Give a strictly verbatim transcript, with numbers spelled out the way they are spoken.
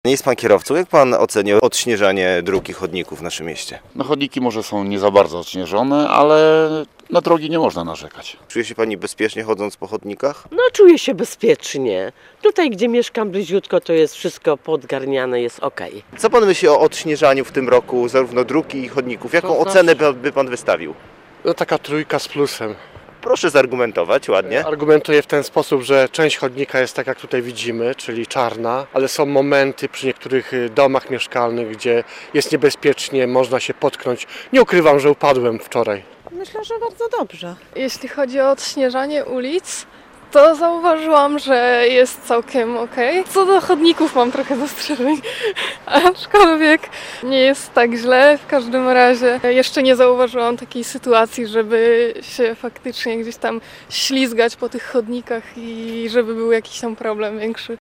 Nie jest pan kierowcą. Jak pan ocenia odśnieżanie dróg i chodników w naszym mieście? No chodniki może są nie za bardzo odśnieżone, ale na drogi nie można narzekać. Czuje się pani bezpiecznie chodząc po chodnikach? No czuję się bezpiecznie. Tutaj, gdzie mieszkam bliziutko, to jest wszystko podgarniane, jest okej. Co pan myśli o odśnieżaniu w tym roku zarówno dróg i chodników? Jaką To znaczy- ocenę by- by pan wystawił? No taka trójka z plusem. Proszę zargumentować ładnie. Argumentuję w ten sposób, że część chodnika jest tak jak tutaj widzimy, czyli czarna, ale są momenty przy niektórych y, domach mieszkalnych, gdzie jest niebezpiecznie, można się potknąć. Nie ukrywam, że upadłem wczoraj. Myślę, że bardzo dobrze. Jeśli chodzi o odśnieżanie ulic, to zauważyłam, że jest całkiem okej. Co do chodników mam trochę zastrzeżeń, aczkolwiek nie jest tak źle. W każdym razie jeszcze nie zauważyłam takiej sytuacji, żeby się faktycznie gdzieś tam ślizgać po tych chodnikach i żeby był jakiś tam problem większy.